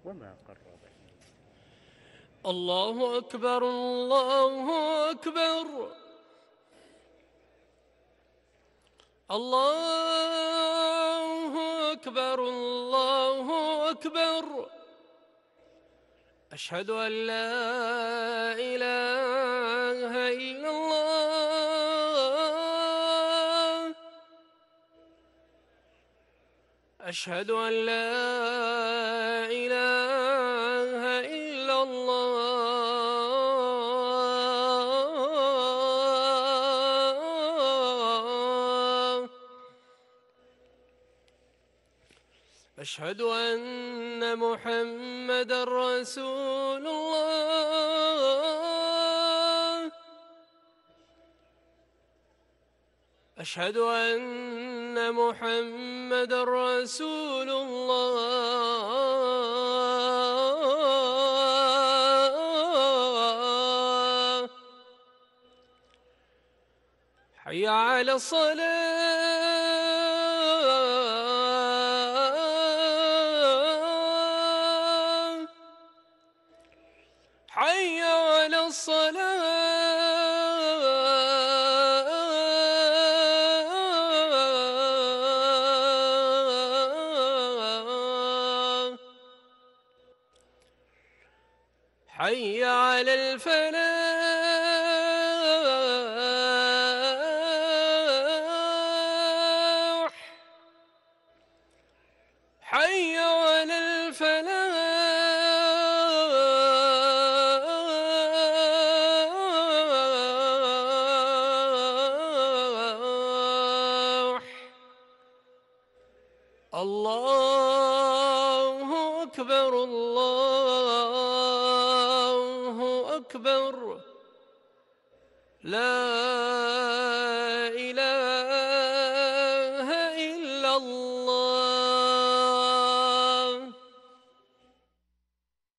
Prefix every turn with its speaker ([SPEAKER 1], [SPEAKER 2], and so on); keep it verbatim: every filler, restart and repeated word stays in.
[SPEAKER 1] وما قرب إليه.
[SPEAKER 2] الله أكبر الله أكبر الله أكبر الله أكبر. أشهد أن لا إله إلا الله. أشهد أن لا إله إلا الله. أشهد أن محمدًا رسول الله. أشهد أن محمدًا رسول الله. حي على الصلاة حي على الصلاة حي على الفلاح حي على الفلاح. الله أكبر الله أكبر. لا